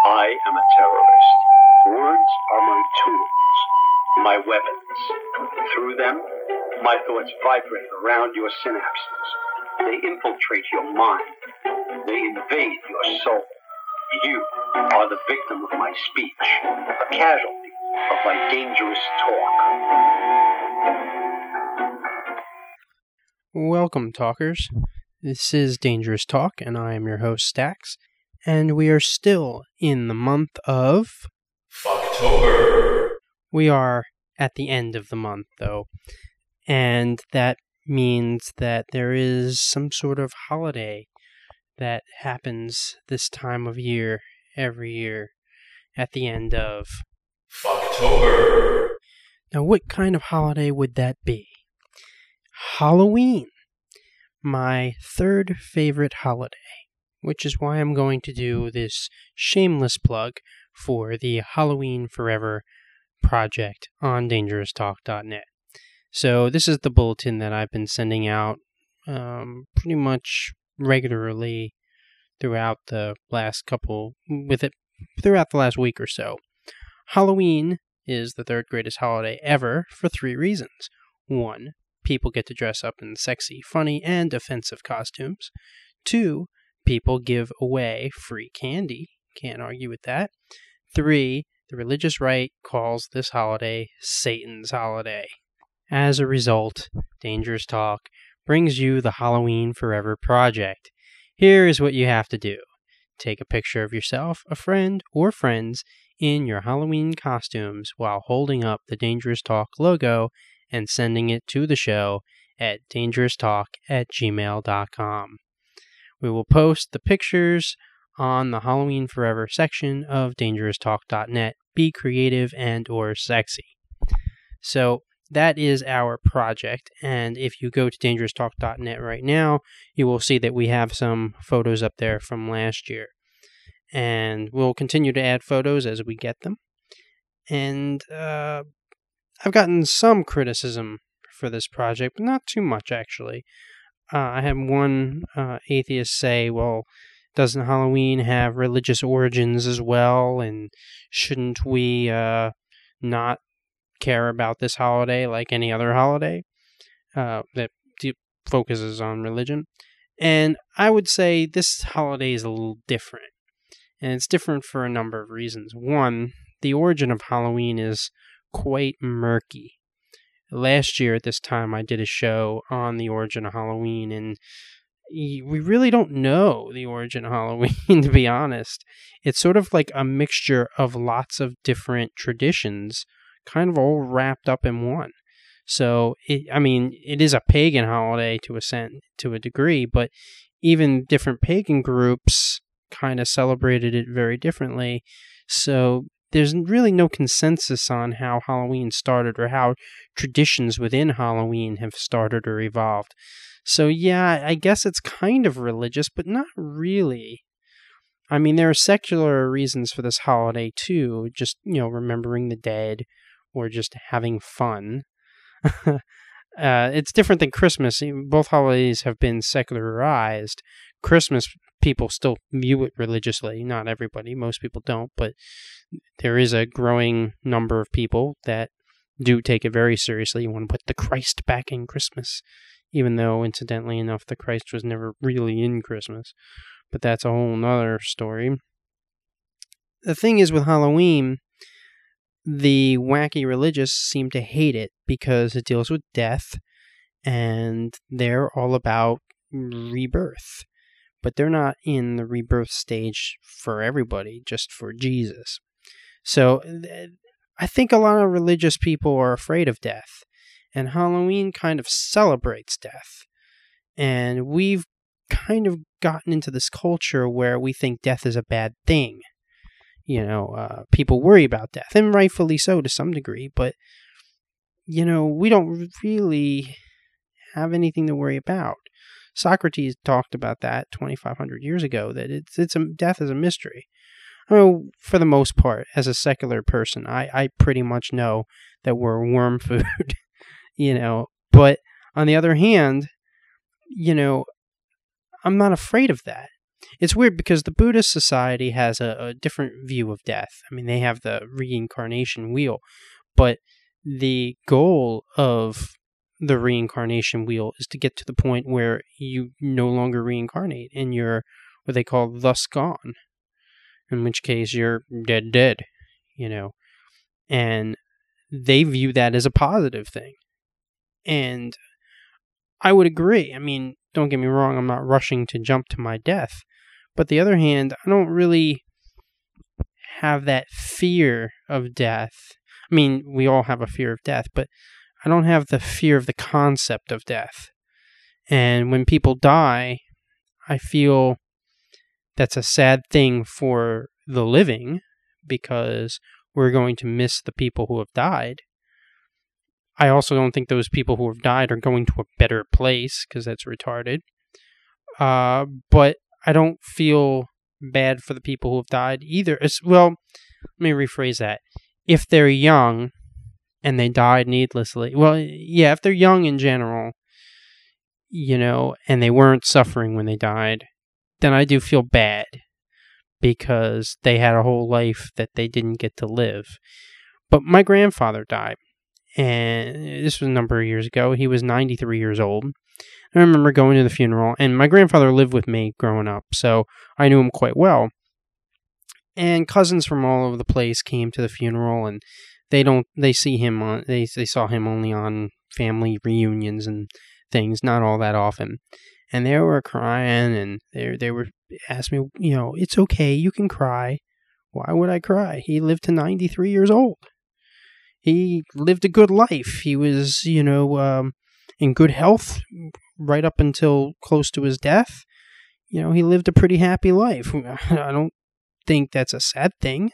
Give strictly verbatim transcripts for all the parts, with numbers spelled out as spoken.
I am a terrorist. Words are my tools, my weapons. Through them, my thoughts vibrate around your synapses. They infiltrate your mind. They invade your soul. You are the victim of my speech, a casualty of my dangerous talk. Welcome, talkers. This is Dangerous Talk, and I am your host, Stax. And we are still in the month of October. We are at the end of the month, though, and that means that there is some sort of holiday that happens this time of year every year at the end of October. Now, what kind of holiday would that be? Halloween, my third favorite holiday, which is why I'm going to do this shameless plug for the Halloween Forever project on dangerous talk dot net. So this is the bulletin that I've been sending out um, pretty much regularly throughout the last couple, with it throughout the last week or so. Halloween is the third greatest holiday ever for three reasons. One, people get to dress up in sexy, funny, and offensive costumes. Two, people give away free candy. Can't argue with that. Three, the religious right calls this holiday Satan's holiday. As a result, Dangerous Talk brings you the Halloween Forever project. Here is what you have to do. Take a picture of yourself, a friend, or friends in your Halloween costumes while holding up the Dangerous Talk logo and sending it to the show at dangerous talk at gmail dot com. We will post the pictures on the Halloween Forever section of dangerous talk dot net. Be creative and or sexy. So that is our project, and if you go to dangerous talk dot net right now, you will see that we have some photos up there from last year. And we'll continue to add photos as we get them. And uh, I've gotten some criticism for this project, but not too much, actually. Uh, I had one uh, atheist say, well, doesn't Halloween have religious origins as well? And shouldn't we uh, not care about this holiday like any other holiday uh, that d- focuses on religion? And I would say this holiday is a little different. And it's different for a number of reasons. One, the origin of Halloween is quite murky. Last year at this time, I did a show on the origin of Halloween, and we really don't know the origin of Halloween, to be honest. It's sort of like a mixture of lots of different traditions, kind of all wrapped up in one. So, it, I mean, it is a pagan holiday to a, sen- to a degree, but even different pagan groups kind of celebrated it very differently. So there's really no consensus on how Halloween started or how traditions within Halloween have started or evolved. So yeah, I guess it's kind of religious, but not really. I mean, there are secular reasons for this holiday too, just, you know, remembering the dead or just having fun. uh, it's different than Christmas. Both holidays have been secularized. Christmas, people still view it religiously. Not everybody. Most people don't, but there is a growing number of people that do take it very seriously. You want to put the Christ back in Christmas, even though, incidentally enough, the Christ was never really in Christmas. But that's a whole nother story. The thing is with Halloween, the wacky religious seem to hate it because it deals with death, and they're all about rebirth. But they're not in the rebirth stage for everybody, just for Jesus. So I think a lot of religious people are afraid of death, and Halloween kind of celebrates death. And we've kind of gotten into this culture where we think death is a bad thing. You know, uh, people worry about death, and rightfully so to some degree, but, you know, we don't really have anything to worry about. Socrates talked about that twenty-five hundred years ago, that it's it's a, death is a mystery. I mean, for the most part, as a secular person, I, I pretty much know that we're worm food, you know. But on the other hand, you know, I'm not afraid of that. it's weird because the Buddhist society has a, a different view of death. I mean, they have the reincarnation wheel, but the goal of the reincarnation wheel is to get to the point where you no longer reincarnate and you're what they call thus gone, in which case you're dead, dead, you know, and they view that as a positive thing. And I would agree. I mean, don't get me wrong, I'm not rushing to jump to my death. But the other hand, I don't really have that fear of death. I mean, we all have a fear of death, but I don't have the fear of the concept of death. And when people die, I feel that's a sad thing for the living because we're going to miss the people who have died. I also don't think those people who have died are going to a better place because that's retarded. Uh, but I don't feel bad for the people who have died either. As, well, let me rephrase that. If they're young and they died needlessly, well, yeah, if they're young in general, you know, and they weren't suffering when they died, then I do feel bad because they had a whole life that they didn't get to live. But my grandfather died, and this was a number of years ago. He was ninety-three years old. I remember going to the funeral, and my grandfather lived with me growing up, so I knew him quite well. And cousins from all over the place came to the funeral, and they don't they see him on they they saw him only on family reunions and things, not all that often. And they were crying, and they they were asked me, you know, it's okay, you can cry. Why would I cry? He lived to ninety-three years old. He lived a good life. He was, you know, um, in good health right up until close to his death. You know, he lived a pretty happy life. I don't think that's a sad thing.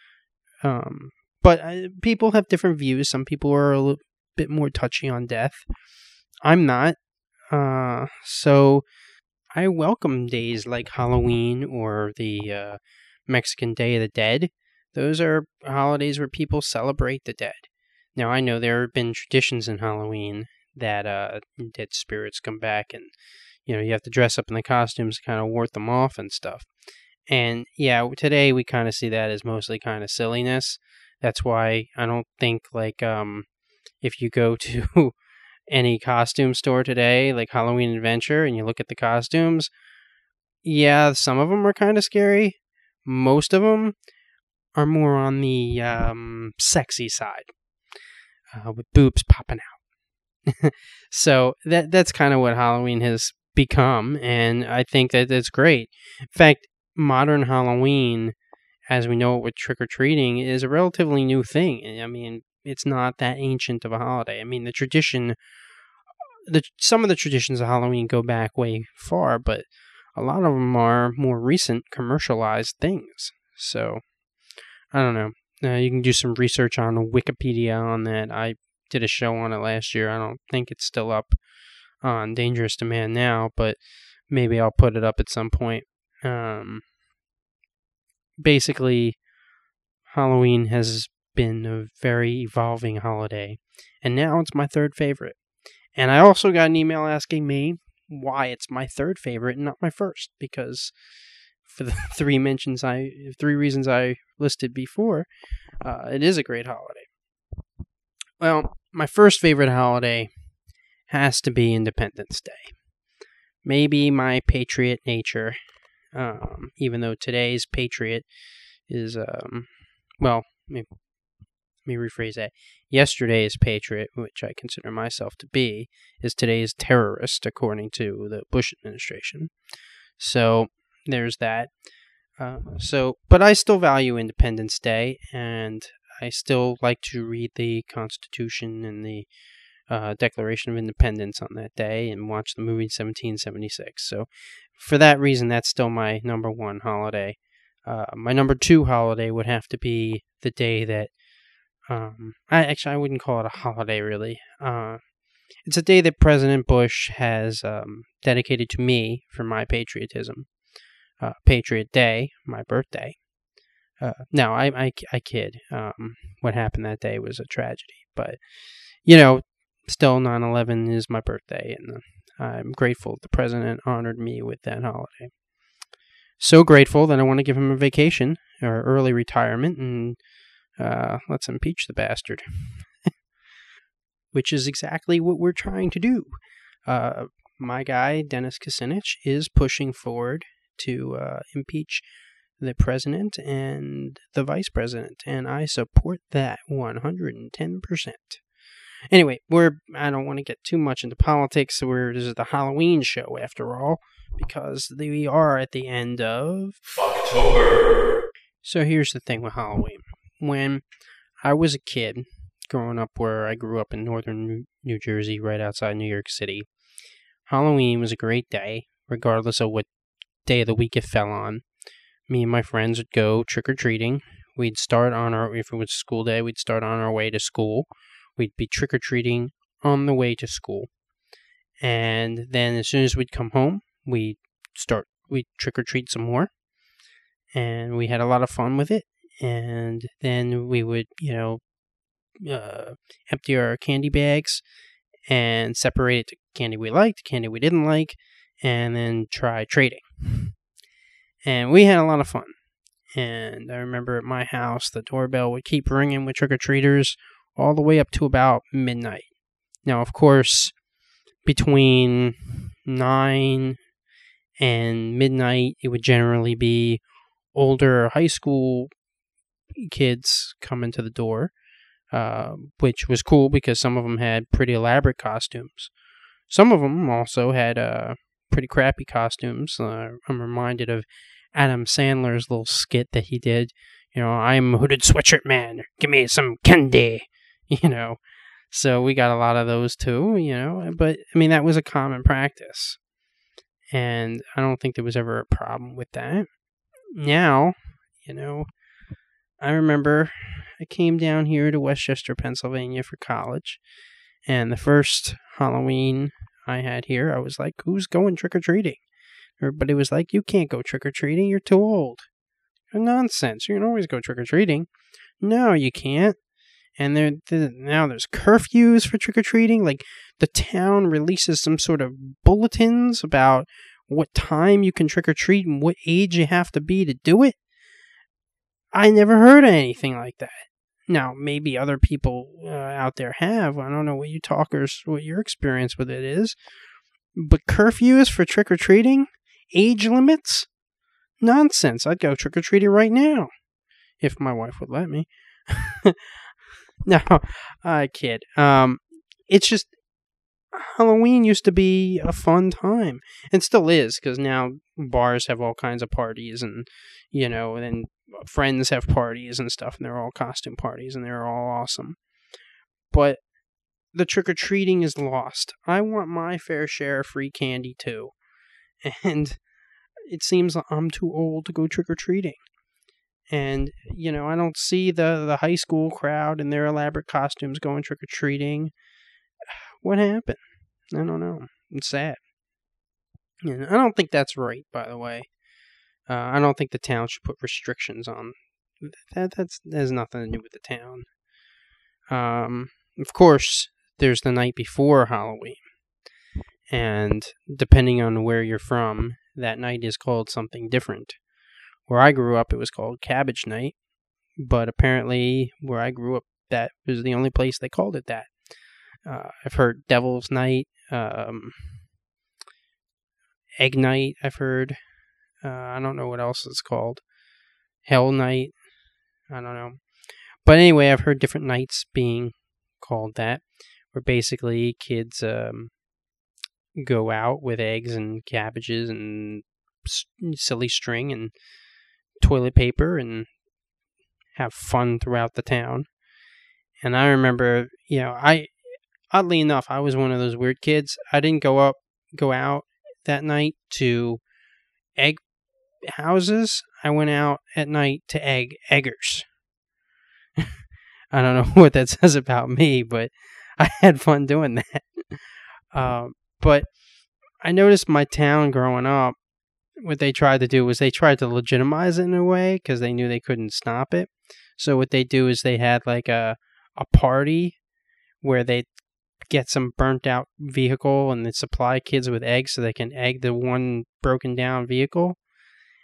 Um, but uh, people have different views. Some people are a little bit more touchy on death. I'm not. Uh, so I welcome days like Halloween or the uh, Mexican Day of the Dead. Those are holidays where people celebrate the dead. Now, I know there have been traditions in Halloween that uh, dead spirits come back and, you know, you have to dress up in the costumes to kind of ward them off and stuff. And, yeah, today we kind of see that as mostly kind of silliness. That's why I don't think, like, um, if you go to any costume store today, like Halloween Adventure, and you look at the costumes, yeah, some of them are kind of scary. Most of them are more on the um, sexy side, uh, with boobs popping out. So that that's kind of what Halloween has become, and I think that that's great. In fact, modern Halloween, as we know it with trick-or-treating, is a relatively new thing. I mean, it's not that ancient of a holiday. I mean, the tradition, the some of the traditions of Halloween go back way far, but a lot of them are more recent commercialized things. So, I don't know. Uh, you can do some research on Wikipedia on that. I did a show on it last year. I don't think it's still up on Dangerous Demand now, but maybe I'll put it up at some point. Um, basically, Halloween has been a very evolving holiday, and now it's my third favorite. And I also got an email asking me why it's my third favorite and not my first, because for the three mentions I, three reasons I listed before, uh, it is a great holiday. Well, my first favorite holiday has to be Independence Day. Maybe my patriot nature, um, even though today's patriot is, um, well, maybe, let me rephrase that. Yesterday's patriot, which I consider myself to be, is today's terrorist, according to the Bush administration. So there's that. Uh, so, but I still value Independence Day, and I still like to read the Constitution and the uh, Declaration of Independence on that day and watch the movie seventeen seventy-six. So for that reason, that's still my number one holiday. Uh, my number two holiday would have to be the day that, um, I actually, I wouldn't call it a holiday, really. Uh, it's a day that President Bush has um, dedicated to me for my patriotism. Uh, Patriot Day, my birthday. Uh, no, I, I, I kid. Um, what happened that day was a tragedy. But, you know, still nine eleven is my birthday, and uh, I'm grateful the president honored me with that holiday. so grateful that I want to give him a vacation or early retirement and uh, let's impeach the bastard. Which is exactly what we're trying to do. Uh, my guy, Dennis Kucinich, is pushing forward to uh, impeach the president and the vice president, and I support that one hundred ten percent. Anyway, we're I don't want to get too much into politics. We're, this is the Halloween show, after all, because we are at the end of October. So here's the thing with Halloween. When I was a kid, growing up where I grew up in northern New Jersey, right outside New York City, Halloween was a great day, regardless of what day of the week it fell on. Me and my friends would go trick-or-treating. We'd start on our, if it was school day, we'd start on our way to school. We'd be trick-or-treating on the way to school. And then as soon as we'd come home, we'd start, we'd trick-or-treat some more. And we had a lot of fun with it. And then we would, you know, uh, empty our candy bags and separate it to candy we liked, candy we didn't like, and then try trading. And we had a lot of fun. And I remember at my house, the doorbell would keep ringing with trick-or-treaters all the way up to about midnight. Now, of course, between nine and midnight, it would generally be older high school kids coming to the door, uh, which was cool because some of them had pretty elaborate costumes. Some of them also had uh, pretty crappy costumes. Uh, I'm reminded of Adam Sandler's little skit that he did. You know, I'm a hooded sweatshirt man. Give me some candy. You know, so we got a lot of those too, you know. But, I mean, that was a common practice. And I don't think there was ever a problem with that. Now, you know, I remember I came down here to Westchester, Pennsylvania for college. And the first Halloween I had here, I was like, who's going trick-or-treating? Everybody was like, you can't go trick-or-treating, you're too old. Nonsense, you can always go trick-or-treating. No, you can't. And there, there now there's curfews for trick-or-treating. Like, the town releases some sort of bulletins about what time you can trick-or-treat and what age you have to be to do it. I never heard of anything like that. Now, maybe other people uh, out there have. I don't know what you talkers, what your experience with it is. But curfews for trick-or-treating? Age limits? Nonsense. I'd go trick-or-treating right now. If my wife would let me. No, I kid. Um, it's just, Halloween used to be a fun time. And still is, because now bars have all kinds of parties and, you know, and friends have parties and stuff, and they're all costume parties, and they're all awesome. But the trick-or-treating is lost. I want my fair share of free candy, too. And it seems like I'm too old to go trick-or-treating. And, you know, I don't see the, the high school crowd in their elaborate costumes going trick-or-treating. What happened? I don't know. It's sad. And I don't think that's right, by the way. Uh, I don't think the town should put restrictions on that. That's that has nothing to do with the town. Um, of course, there's the night before Halloween, and depending on where you're from, that night is called something different. Where I grew up, it was called Cabbage Night, but apparently, where I grew up, that was the only place they called it that. Uh, I've heard Devil's Night, um, Egg Night. I've heard. Uh, I don't know what else it's called. Hell Night. I don't know. But anyway, I've heard different nights being called that, where basically kids um, go out with eggs and cabbages and s- silly string and toilet paper and have fun throughout the town. And I remember, you know, I oddly enough, I was one of those weird kids. I didn't go up, go out that night to egg houses. I went out at night to egg eggers. I don't know what that says about me, but I had fun doing that. Uh, but I noticed my town growing up, what they tried to do was they tried to legitimize it in a way because they knew they couldn't stop it. So what they do is they had like a a party where they get some burnt out vehicle and they supply kids with eggs so they can egg the one broken down vehicle.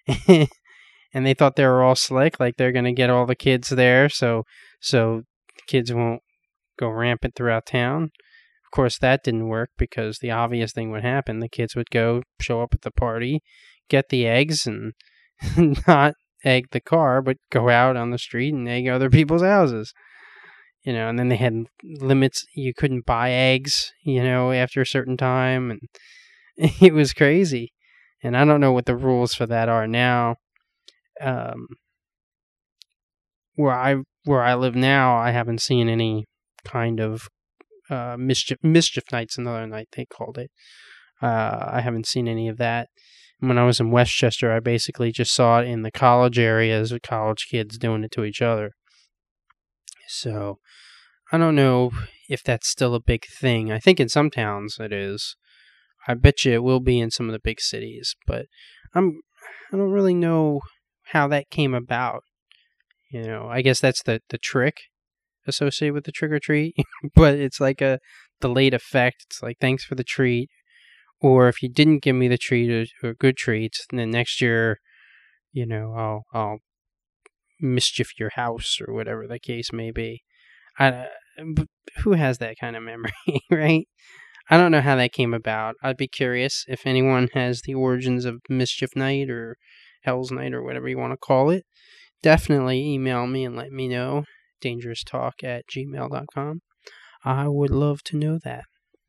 And they thought they were all slick, like they're going to get all the kids there so so kids won't go rampant throughout town. Of course, that didn't work because the obvious thing would happen. The kids would go show up at the party, get the eggs, and not egg the car, but go out on the street and egg other people's houses. You know, and then they had limits. You couldn't buy eggs, you know, after a certain time. And it was crazy. And I don't know what the rules for that are now. Um, where I where I live now, I haven't seen any kind of uh, mischief mischief nights. Another night they called it. Uh, I haven't seen any of that. When I was in Westchester, I basically just saw it in the college areas with college kids doing it to each other. So I don't know if that's still a big thing. I think in some towns it is. I bet you it will be in some of the big cities, but I'm I don't really know how that came about. You know, I guess that's the, the trick associated with the trick or treat, but it's like a delayed effect. It's like, thanks for the treat. Or if you didn't give me the treat or, or good treats, then next year, you know, I'll I'll mischief your house or whatever the case may be. I, but who has that kind of memory, right? I don't know how that came about. I'd be curious if anyone has the origins of Mischief Night or Hell's Night or whatever you want to call it. Definitely email me and let me know. dangerous talk at gmail dot com. I would love to know that.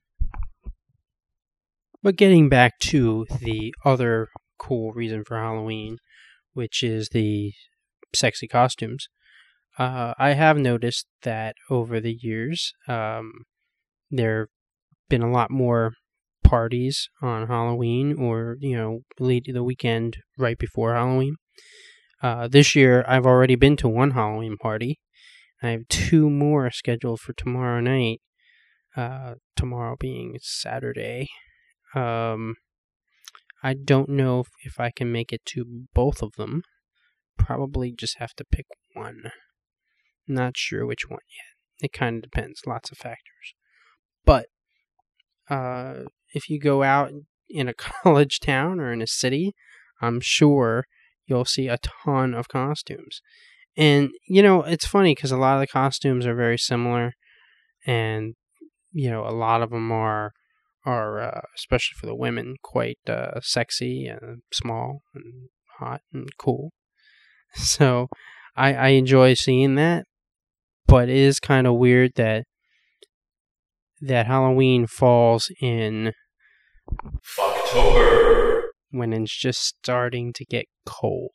But getting back to the other cool reason for Halloween, which is the sexy costumes, uh, I have noticed that over the years, um, there have been a lot more parties on Halloween or, you know, the weekend right before Halloween. Uh, this year, I've already been to one Halloween party. I have two more scheduled for tomorrow night, uh, tomorrow being Saturday. Um, I don't know if, if I can make it to both of them. Probably just have to pick one. Not sure which one yet. It kind of depends. Lots of factors. But uh, if you go out in a college town or in a city, I'm sure you'll see a ton of costumes. And, you know, it's funny because a lot of the costumes are very similar. And, you know, a lot of them are are, uh, especially for the women, quite uh, sexy and small and hot and cool. So I, I enjoy seeing that, but it is kind of weird that that Halloween falls in October when it's just starting to get cold.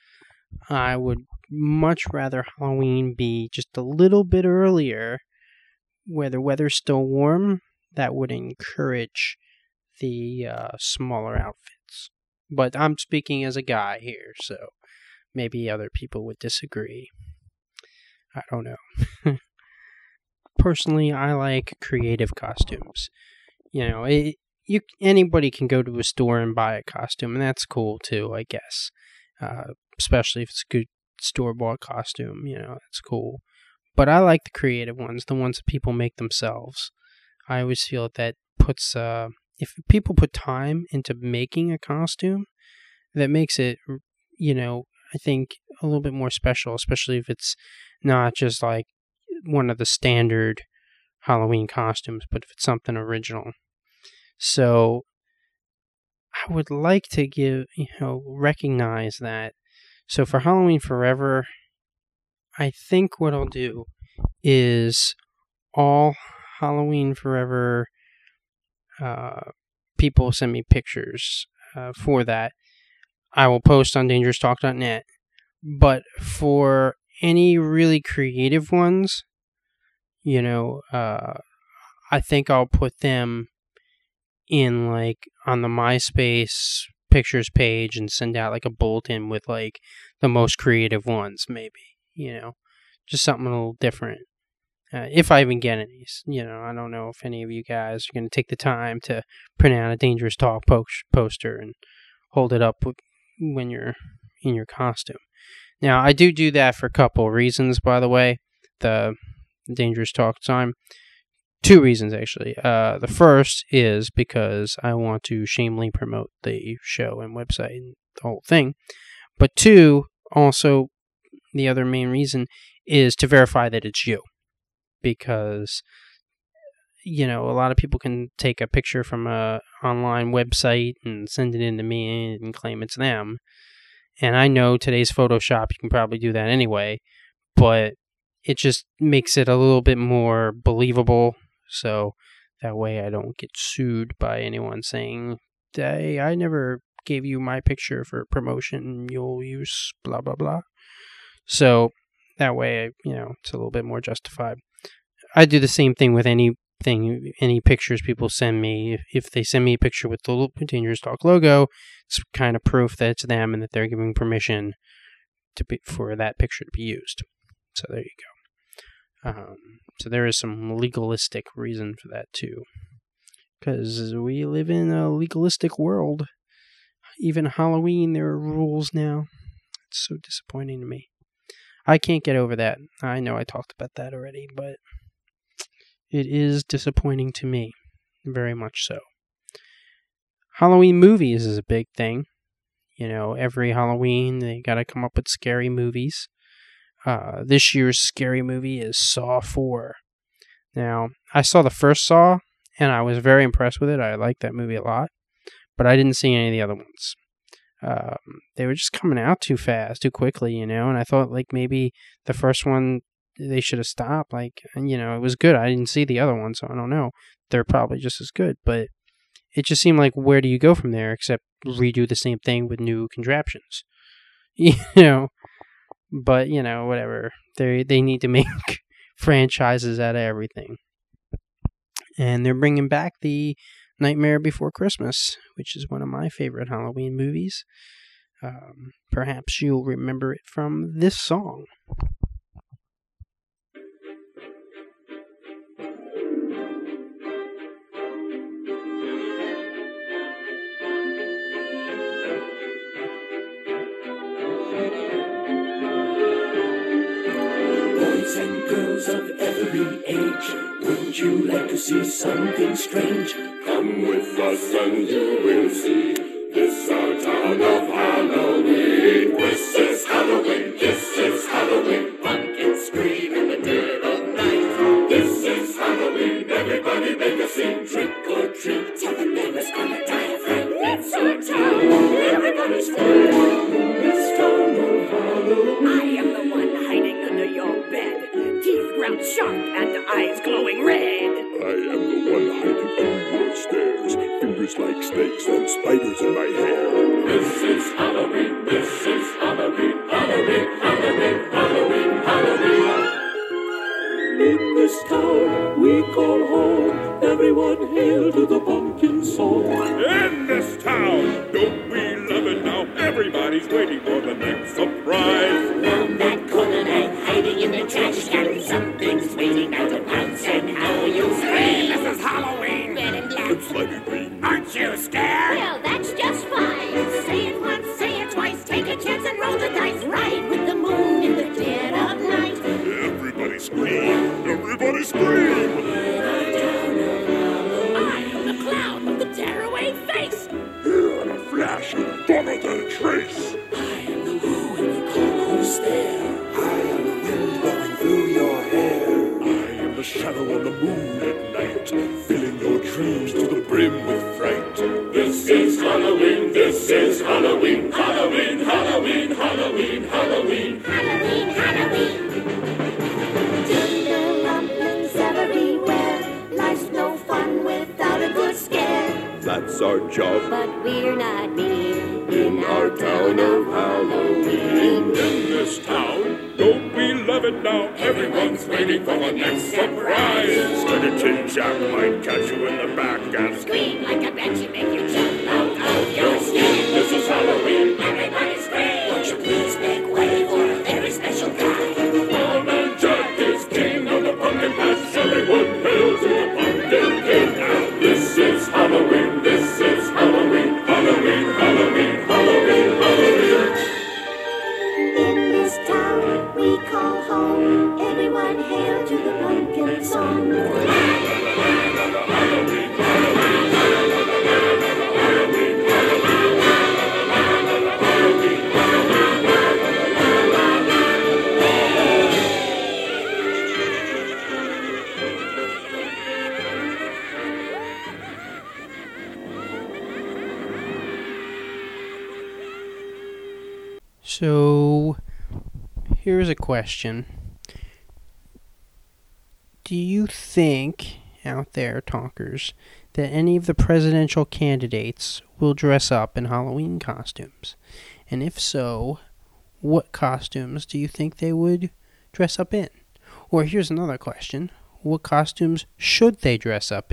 I would much rather Halloween be just a little bit earlier where the weather's still warm. That would encourage the uh, smaller outfits. But I'm speaking as a guy here, so maybe other people would disagree. I don't know. Personally, I like creative costumes. You know, it, you anybody can go to a store and buy a costume, and that's cool too, I guess. Uh, especially if it's a good store-bought costume, you know, that's cool. But I like the creative ones, the ones that people make themselves. I always feel that, that puts, uh, if people put time into making a costume, that makes it, you know, I think a little bit more special, especially if it's not just like one of the standard Halloween costumes, but if it's something original. So I would like to give, you know, recognize that. So for Halloween Forever, I think what I'll do is all Halloween Forever uh, people send me pictures uh, for that. I will post on dangerous talk dot net. But for any really creative ones, you know, uh, I think I'll put them in like on the MySpace pictures page and send out like a bulletin with like the most creative ones, maybe, you know, just something a little different. Uh, if I even get any, you know, I don't know if any of you guys are going to take the time to print out a Dangerous Talk po- poster and hold it up w- when you're in your costume. Now, I do do that for a couple of reasons, by the way, the Dangerous Talk time. Two reasons, actually. Uh, the first is because I want to shamelessly promote the show and website and the whole thing. But two, also, the other main reason is to verify that it's you. Because, you know, a lot of people can take a picture from a online website and send it in to me and claim it's them. And I know today's Photoshop, you can probably do that anyway, but it just makes it a little bit more believable. So that way I don't get sued by anyone saying, hey, I never gave you my picture for promotion, you'll use blah, blah, blah. So that way, you know, it's a little bit more justified. I do the same thing with anything, any pictures people send me. If, if they send me a picture with the Dangerous Talk logo, it's kind of proof that it's them and that they're giving permission to be, for that picture to be used. So there you go. Um, so there is some legalistic reason for that too. Because we live in a legalistic world. Even Halloween, there are rules now. It's so disappointing to me. I can't get over that. I know I talked about that already, but it is disappointing to me. Very much so. Halloween movies is a big thing. You know, every Halloween they gotta come up with scary movies. Uh, this year's scary movie is Saw four. Now, I saw the first Saw, and I was very impressed with it. I liked that movie a lot. But I didn't see any of the other ones. Um, they were just coming out too fast, too quickly, you know, and I thought, like, maybe the first one, they should have stopped, like, and, you know, it was good. I didn't see the other one, so I don't know. They're probably just as good, but it just seemed like, where do you go from there, except redo the same thing with new contraptions, you know, but, you know, whatever. They they need to make franchises out of everything, and they're bringing back the Nightmare Before Christmas, which is one of my favorite Halloween movies. Um, perhaps you'll remember it from this song. Boys and girls of every age, wouldn't you like to see something strange? Come with us and you will see. This our town of Halloween. This is Halloween. This is Halloween. Pumpkins scream in the dead of night. This is Halloween. Everybody make a scene. Trick or treat. Tell the neighbors gonna die of fright. It's our town. Everybody scream. This town of Halloween. I am the one hiding under your bed. Teeth ground sharp and eyes glowing red. I am the one hiding under your stairs. Fingers like snakes and spiders in my hair. This is Halloween. This is Halloween. Halloween, Halloween, Halloween, Halloween. In this town we call home. Everyone hail to the pumpkin song. In this town, don't we love it now? Everybody's waiting for the next surprise. Round that corner and hiding in the trash can, something's waiting now to pounce and how you scream. This is Halloween. Red and black. And slimy green. Aren't you scared? Well, that's just fine. Say it once, say it twice, take a chance and roll the dice. Ride with the moon in the dead of night. Everybody scream. Everybody scream. In our town of Halloween, I am the clown with the tearaway face. Here in a flash and gone than a trace. I am the who in the cold stare. I am the wind blowing through your hair. I am the shadow on the moon at night, filling your dreams to the brim with fright. This is Halloween, this is Halloween, Halloween, Halloween, Halloween, Halloween. Halloween, Halloween. Lumpies everywhere. Life's no fun without a good scare. That's our job But we're not mean in our town of Halloween. In this town, don't we love it now? Everyone's waiting for the next surprise. Steady Tin Jack might catch you in the back and Scream like a banshee, make you jump out of your skin. This is Halloween. Everybody scream. Won't you please make way for a very special guy? Fireman Jack is king of the pumpkin patch. Everyone hail to the pumpkin king. Now this is Halloween. This is Halloween. Halloween, Halloween, Halloween, Halloween. In this town we call home. Everyone hail to the pumpkin song. Halloween, Halloween, Halloween, Halloween. So, here's a question. Do you think, out there, talkers, that any of the presidential candidates will dress up in Halloween costumes? And if so, what costumes do you think they would dress up in? Or here's another question. What costumes should they dress up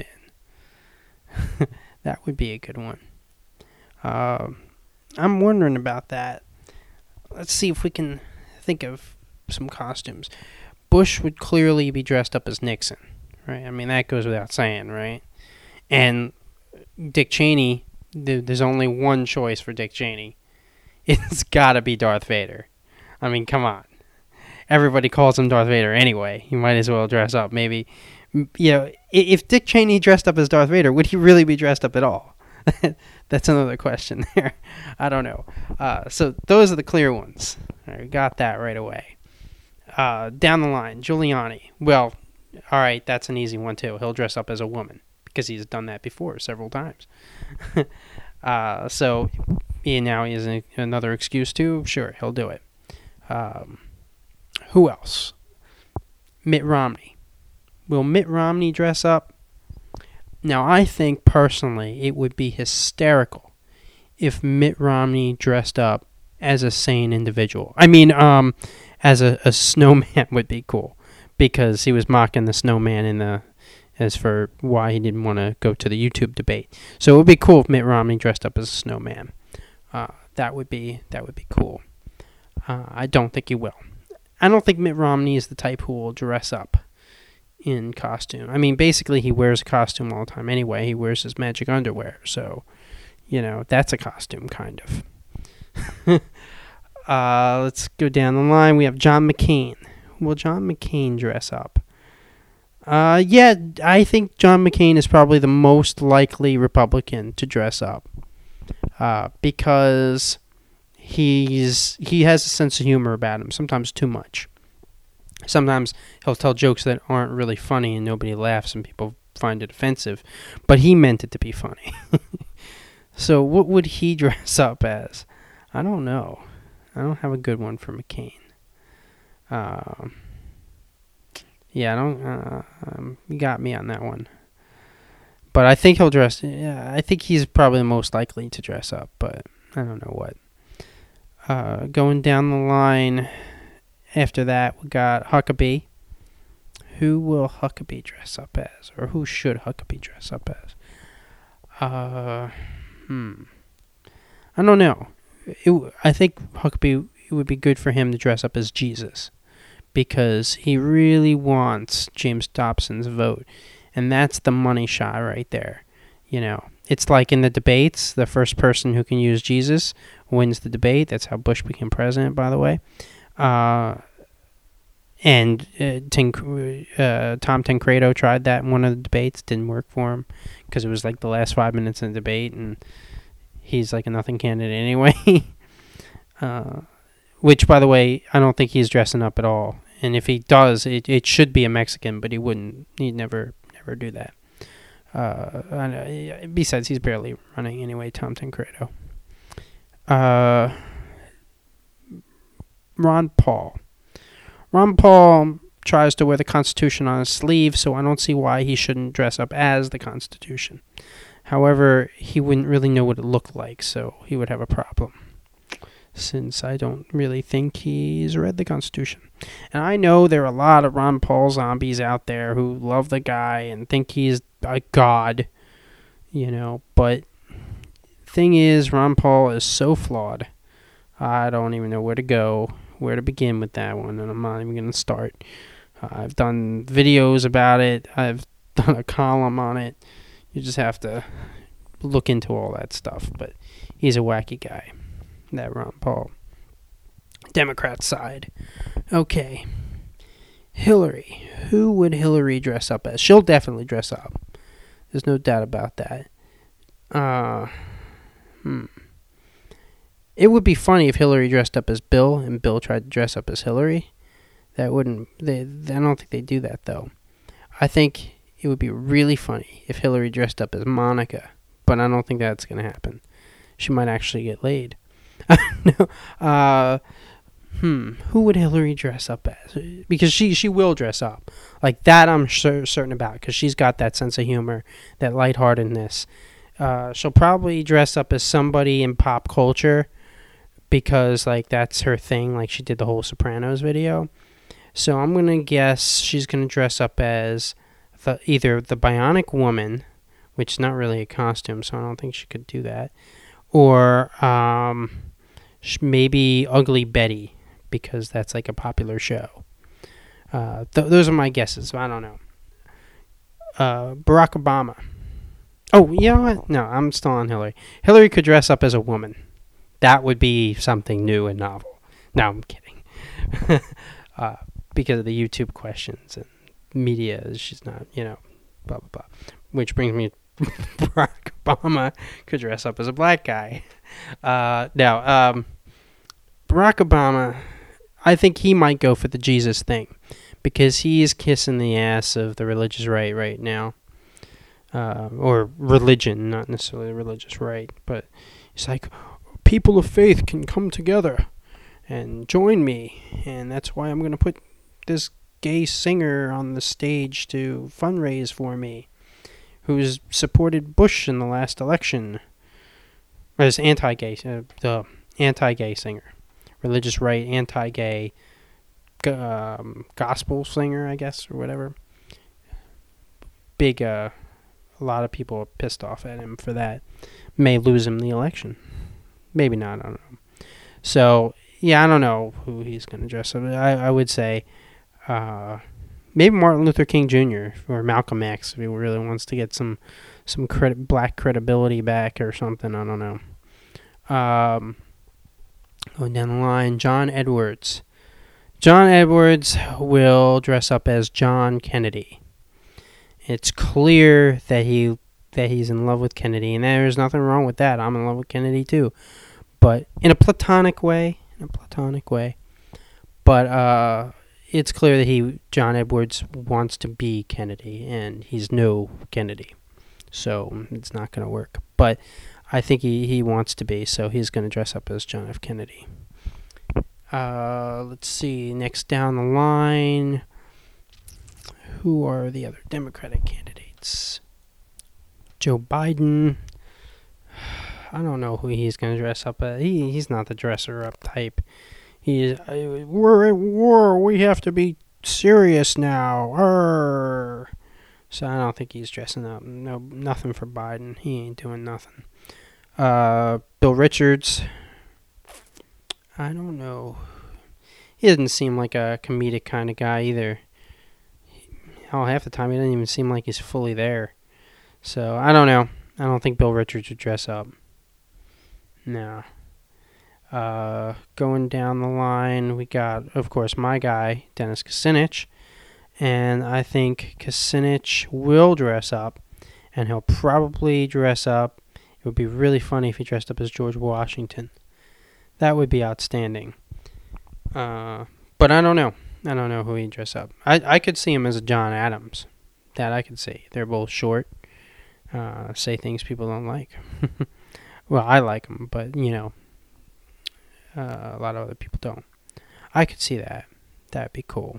in? That would be a good one. Uh, I'm wondering about that. Let's see if we can think of some costumes. Bush would clearly be dressed up as Nixon, right? I mean, that goes without saying, right? And Dick Cheney, th- there's only one choice for Dick Cheney. It's got to be Darth Vader. I mean, come on. Everybody calls him Darth Vader anyway. You might as well dress up. Maybe, you know, if Dick Cheney dressed up as Darth Vader, would he really be dressed up at all? That's another question there. I don't know. Uh, so those are the clear ones. All right, got that right away. Uh, down the line, Giuliani. Well, all right, that's an easy one too. He'll dress up as a woman because he's done that before several times. uh, so yeah, now he has an, another excuse too. Sure, he'll do it. Um, who else? Mitt Romney. Will Mitt Romney dress up? Now, I think personally it would be hysterical if Mitt Romney dressed up as a sane individual. I mean, um, as a, a snowman would be cool because he was mocking the snowman in the as for why he didn't want to go to the YouTube debate. So it would be cool if Mitt Romney dressed up as a snowman. Uh, that would be that would be cool. Uh, I don't think he will. I don't think Mitt Romney is the type who will dress up in costume. I mean, basically, he wears a costume all the time anyway. He wears his magic underwear. So, you know, that's a costume, kind of. uh, let's go down the line. We have John McCain. Will John McCain dress up? Uh, yeah, I think John McCain is probably the most likely Republican to dress up. Uh, because he's he has a sense of humor about him, sometimes too much. Sometimes he'll tell jokes that aren't really funny and nobody laughs and people find it offensive, but he meant it to be funny. So what would he dress up as? I don't know. I don't have a good one for McCain. Uh, yeah, I don't. Uh, um, you got me on that one. But I think he'll dress. Yeah, I think he's probably the most likely to dress up, but I don't know what. Uh, going down the line. After that, we got Huckabee. Who will Huckabee dress up as? Or who should Huckabee dress up as? Uh, hmm. I don't know. It, I think Huckabee, it would be good for him to dress up as Jesus. Because he really wants James Dobson's vote. And that's the money shot right there. You know, it's like in the debates, the first person who can use Jesus wins the debate. That's how Bush became president, by the way. Uh, and uh, Ten- uh, Tom Tancredo tried that in one of the debates. Didn't work for him because it was like the last five minutes in the debate, and he's like a nothing candidate anyway. uh, which, by the way, I don't think he's dressing up at all. And if he does, it, it should be a Mexican, but he wouldn't. He'd never never do that. Uh, besides, he's barely running anyway, Tom Tancredo. Uh... Ron Paul. Ron Paul tries to wear the Constitution on his sleeve, so I don't see why he shouldn't dress up as the Constitution. However, he wouldn't really know what it looked like, so he would have a problem, since I don't really think he's read the Constitution. And I know there are a lot of Ron Paul zombies out there who love the guy and think he's a god, you know, but thing is, Ron Paul is so flawed. I don't even know where to go, where to begin with that one, and I'm not even going to start. Uh, I've done videos about it. I've done a column on it. You just have to look into all that stuff, but he's a wacky guy, that Ron Paul. Democrat side. Okay. Hillary. Who would Hillary dress up as? She'll definitely dress up. There's no doubt about that. Uh, hmm. It would be funny if Hillary dressed up as Bill and Bill tried to dress up as Hillary. That wouldn't... They, I don't think they do that, though. I think it would be really funny if Hillary dressed up as Monica, but I don't think that's going to happen. She might actually get laid. no, uh, hmm, who would Hillary dress up as? Because she, she will dress up. Like, that I'm cer- certain about, because she's got that sense of humor, that lightheartedness. Uh, she'll probably dress up as somebody in pop culture, because, like, that's her thing. Like, she did the whole Sopranos video. So I'm going to guess she's going to dress up as the, either the Bionic Woman, which is not really a costume, so I don't think she could do that, or um, maybe Ugly Betty, because that's like a popular show. Uh, th- those are my guesses. So I don't know. Uh, Barack Obama. Oh, you know what? No, I'm still on Hillary. Hillary could dress up as a woman. That would be something new and novel. No, I'm kidding. uh, because of the YouTube questions and media, she's not, you know, blah, blah, blah. Which brings me to Barack Obama could dress up as a black guy. Uh, now, um, Barack Obama, I think he might go for the Jesus thing, because he is kissing the ass of the religious right right now. Uh, or religion, not necessarily the religious right, but he's like, people of faith can come together and join me, and that's why I'm going to put this gay singer on the stage to fundraise for me, who's supported Bush in the last election. As anti-gay, uh, the anti-gay singer, religious right, anti-gay, um, gospel singer, I guess, or whatever. Big, uh, a lot of people are pissed off at him for that. May lose him the election. Maybe not, I don't know. So, yeah, I don't know who he's going to dress up. I, I would say, uh, maybe Martin Luther King Junior or Malcolm X, if he really wants to get some some credi- black credibility back or something. I don't know. Um, going down the line, John Edwards. John Edwards will dress up as John Kennedy. It's clear that he that he's in love with Kennedy, and there's nothing wrong with that. I'm in love with Kennedy too, but in a platonic way. In a platonic way. But uh, it's clear that he, John Edwards, wants to be Kennedy, and he's no Kennedy. So it's not going to work. But I think he, he wants to be, so he's going to dress up as John F. Kennedy. Uh, let's see. Next down the line, who are the other Democratic candidates? Joe Biden. I don't know who he's going to dress up as. He, he's not the dresser-up type. He is, uh, we're at war. We have to be serious now. Arr. So I don't think he's dressing up. No, nothing for Biden. He ain't doing nothing. Uh, Bill Richards. I don't know. He doesn't seem like a comedic kind of guy either. Hell, half the time he doesn't even seem like he's fully there. So I don't know. I don't think Bill Richards would dress up. No. Uh, going down the line, we got, of course, my guy, Dennis Kucinich. And I think Kucinich will dress up. And he'll probably dress up. It would be really funny if he dressed up as George Washington. That would be outstanding. Uh, but I don't know. I don't know who he'd dress up. I, I could see him as a John Adams. That I could see. They're both short. Uh, say things people don't like. Well, I like them, but, you know, uh, a lot of other people don't. I could see that. That'd be cool.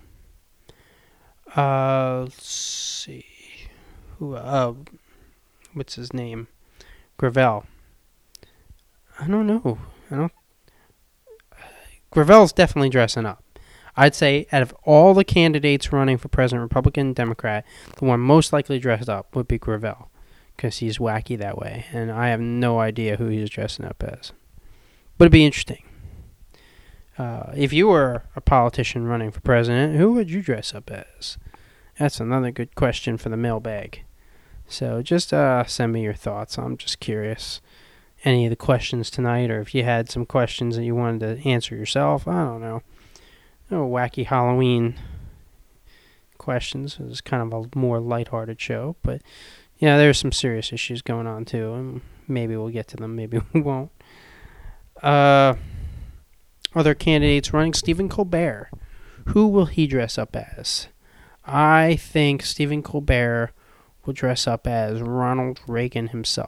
Uh, let's see. Who? Uh, what's his name? Gravel. I don't know. I don't. Gravel's definitely dressing up. I'd say out of all the candidates running for president, Republican and Democrat, the one most likely dressed up would be Gravel, because he's wacky that way, and I have no idea who he's dressing up as. But it'd be interesting. Uh, if you were a politician running for president, who would you dress up as? That's another good question for the mailbag. So just uh, send me your thoughts. I'm just curious. Any of the questions tonight, or if you had some questions that you wanted to answer yourself, I don't know. Oh, wacky Halloween questions. It was kind of a more lighthearted show, but yeah, there's some serious issues going on too, and maybe we'll get to them, maybe we won't. Uh, other candidates running, Stephen Colbert. Who will he dress up as? I think Stephen Colbert will dress up as Ronald Reagan himself.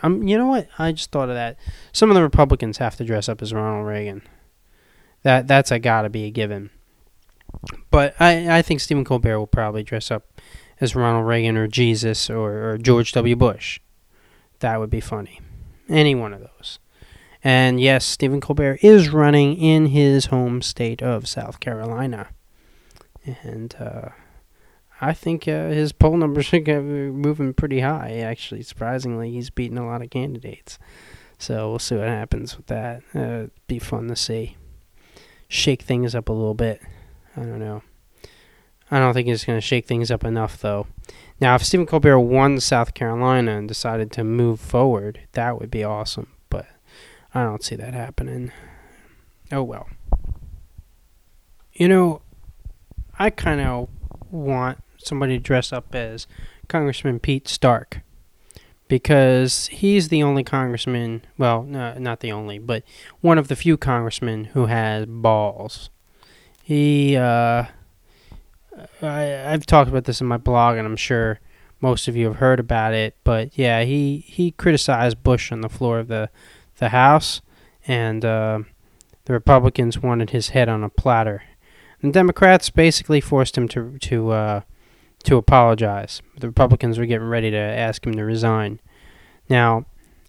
Um, you know what? I just thought of that. Some of the Republicans have to dress up as Ronald Reagan. That that's a gotta be a given. But I, I think Stephen Colbert will probably dress up as Ronald Reagan or Jesus or, or George W. Bush. That would be funny. Any one of those. And yes, Stephen Colbert is running in his home state of South Carolina. And uh, I think uh, his poll numbers are moving pretty high, actually. Surprisingly, he's beating a lot of candidates. So we'll see what happens with that. Uh, it'd be fun to see. Shake things up a little bit. I don't know. I don't think he's going to shake things up enough, though. Now, if Stephen Colbert won South Carolina and decided to move forward, that would be awesome. But I don't see that happening. Oh, well. You know, I kind of want somebody to dress up as Congressman Pete Stark. Because he's the only congressman, well, no, not the only, but one of the few congressmen who has balls. He, uh, I, I've talked about this in my blog, and I'm sure most of you have heard about it, but yeah, he, he criticized Bush on the floor of the, the House, and uh, the Republicans wanted his head on a platter. And Democrats basically forced him to, to, uh, to apologize. The Republicans were getting ready to ask him to resign. Now,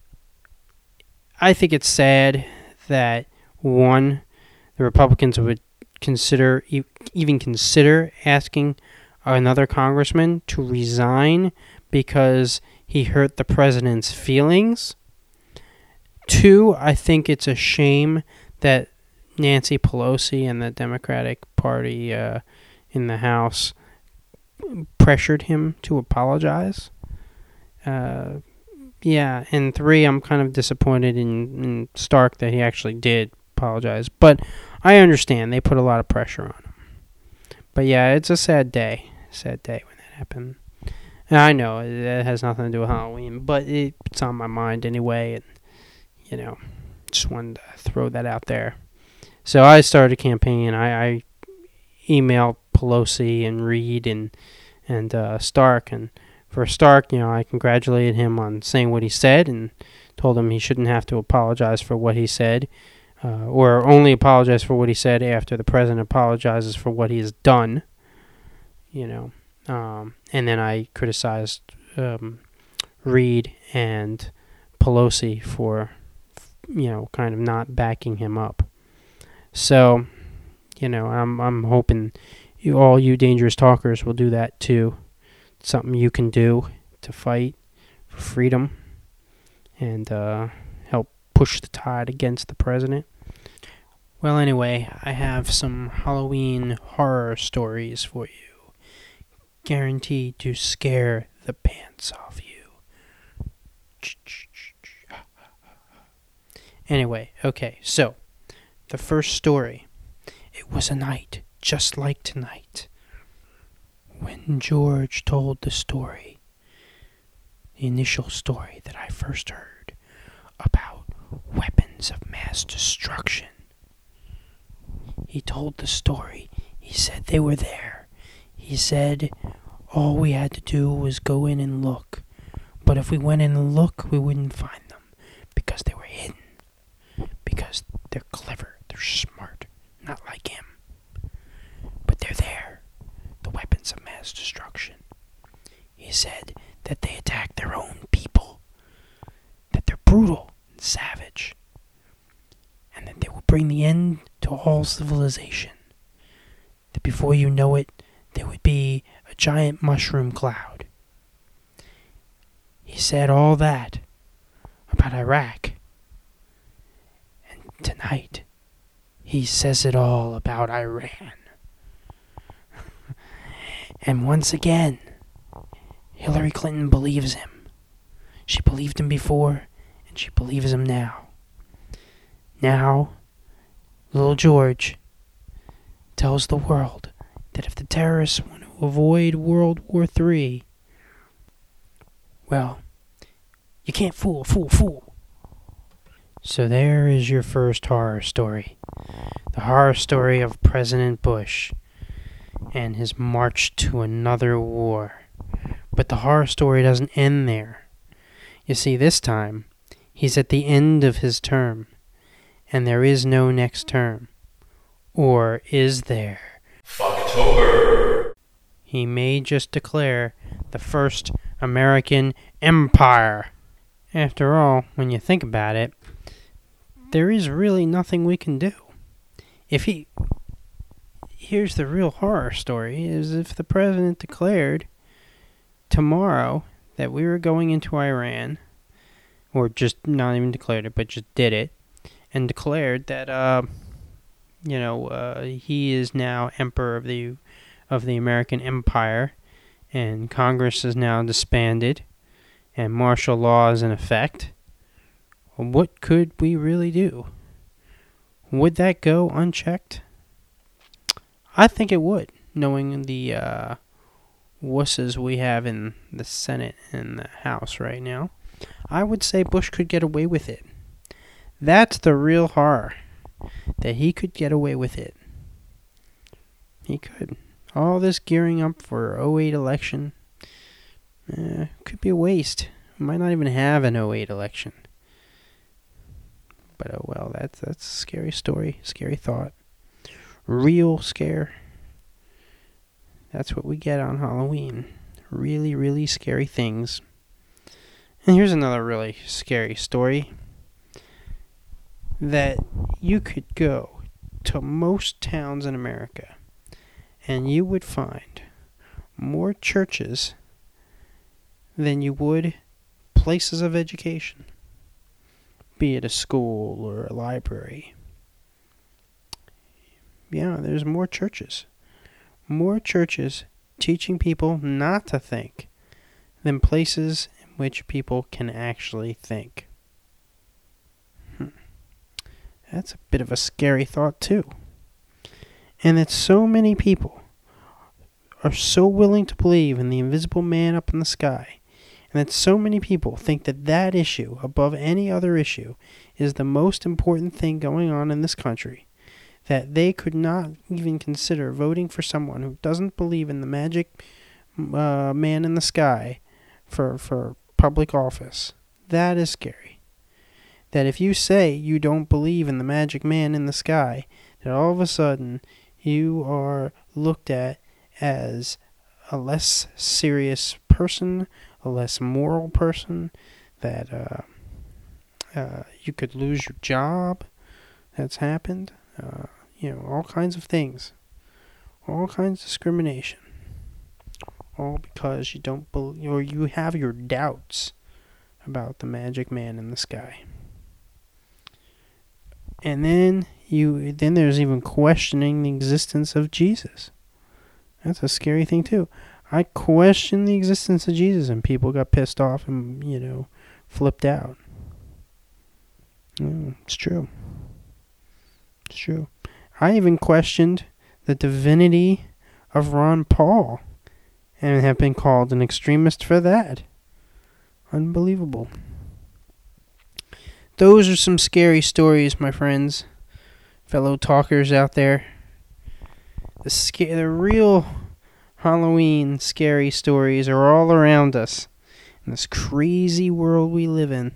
I think it's sad that, one, the Republicans would consider, even consider asking another congressman to resign because he hurt the president's feelings. Two, I think it's a shame that Nancy Pelosi and the Democratic Party uh, in the House pressured him to apologize. Uh, yeah, and three, I'm kind of disappointed in, in Stark that he actually did apologize. But I understand they put a lot of pressure on him. But yeah, it's a sad day. Sad day when that happened. And I know it has nothing to do with Halloween, but it's on my mind anyway. And, you know, just wanted to throw that out there. So I started a campaign. I, I emailed Pelosi and Reid and and uh, Stark. And for Stark, you know, I congratulated him on saying what he said and told him he shouldn't have to apologize for what he said. Uh, or only apologize for what he said after the president apologizes for what he has done, you know. Um, and then I criticized um, Reid and Pelosi for, you know, kind of not backing him up. So, you know, I'm I'm hoping you all you dangerous talkers will do that too. It's something you can do to fight for freedom and uh, help push the tide against the president. Well, anyway, I have some Halloween horror stories for you, guaranteed to scare the pants off you. Anyway, okay, so, the first story. It was a night just like tonight. When George told the story, the initial story that I first heard about weapons of mass destruction. He told the story. He said they were there. He said all we had to do was go in and look. But if we went in and look, we wouldn't find them because they were hidden. Because they're clever. They're smart. Not like him. But they're there. The weapons of mass destruction. He said that they attack their own people. That they're brutal and savage. And that they will bring the end to all civilization. That before you know it, there would be a giant mushroom cloud. He said all that about Iraq. And tonight, he says it all about Iran. And once again, Hillary Clinton believes him. She believed him before, and she believes him now. Now, little George tells the world that if the terrorists want to avoid World War Three, well, you can't fool, fool, fool. So there is your first horror story. The horror story of President Bush and his march to another war. But the horror story doesn't end there. You see, this time, he's at the end of his term, and there is no next term. Or is there? Fucktober. He may just declare the first American empire. After all, when you think about it, there is really nothing we can do. If he... Here's the real horror story, is if the president declared tomorrow that we were going into Iran, or just not even declared it, but just did it, and declared that, uh, you know, uh, he is now emperor of the of the American empire, and Congress is now disbanded, and martial law is in effect, what could we really do? Would that go unchecked? I think it would, knowing the uh, wusses we have in the Senate and the House right now. I would say Bush could get away with it. That's the real horror, that he could get away with it. He could. All this gearing up for oh eight election eh, could be a waste. We might not even have an oh eight election. But oh well, that's, that's a scary story, scary thought. Real scare. That's what we get on Halloween. Really, really scary things. And here's another really scary story. That you could go to most towns in America and you would find more churches than you would places of education. Be it a school or a library. Yeah, there's more churches. More churches teaching people not to think than places in which people can actually think. Hmm. That's a bit of a scary thought, too. And that so many people are so willing to believe in the invisible man up in the sky, and that so many people think that that issue, above any other issue, is the most important thing going on in this country, that they could not even consider voting for someone who doesn't believe in the magic uh, man in the sky for, for public office. That is scary. That if you say you don't believe in the magic man in the sky, that all of a sudden you are looked at as a less serious person, a less moral person, that uh, uh, you could lose your job. That's happened. Uh, you know, all kinds of things. All kinds of discrimination. All because you don't believe, or you have your doubts about the magic man in the sky. And then you, then there's even questioning the existence of Jesus. That's a scary thing too. I questioned the existence of Jesus, and people got pissed off and, you know, flipped out. Mm, it's true. It's true. I even questioned the divinity of Ron Paul, and have been called an extremist for that. Unbelievable. Those are some scary stories, my friends, fellow talkers out there. The sca- the real Halloween scary stories are all around us in this crazy world we live in.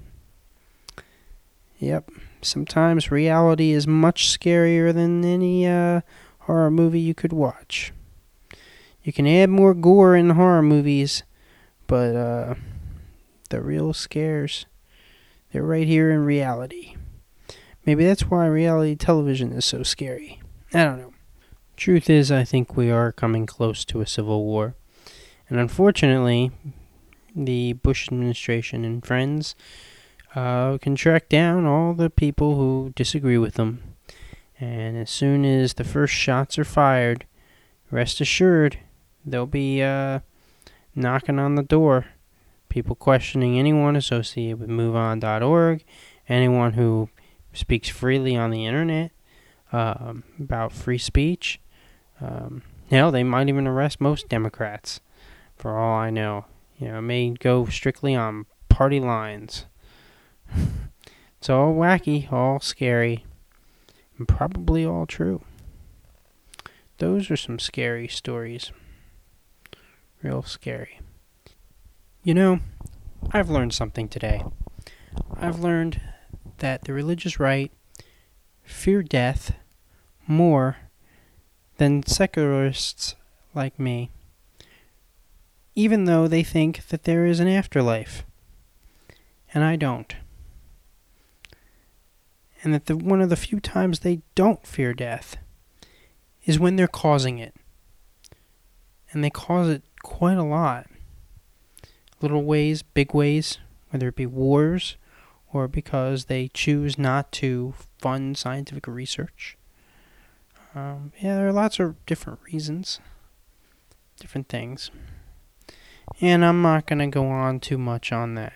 Yep, sometimes reality is much scarier than any uh, horror movie you could watch. You can add more gore in horror movies, but uh, the real scares, they're right here in reality. Maybe that's why reality television is so scary. I don't know. Truth is, I think we are coming close to a civil war. And unfortunately, the Bush administration and friends uh, can track down all the people who disagree with them. And as soon as the first shots are fired, rest assured, they'll be uh, knocking on the door. People questioning anyone associated with move on dot org, anyone who speaks freely on the internet um, about free speech. Um, hell, they might even arrest most Democrats, for all I know. You know, it may go strictly on party lines. It's all wacky, all scary, and probably all true. Those are some scary stories. Real scary. You know, I've learned something today. I've learned that the religious right fear death more than secularists like me, even though they think that there is an afterlife, and I don't. And that the, one of the few times they don't fear death is when they're causing it. And they cause it quite a lot. Little ways, big ways, whether it be wars or because they choose not to fund scientific research. Um, yeah, there are lots of different reasons, different things. And I'm not going to go on too much on that.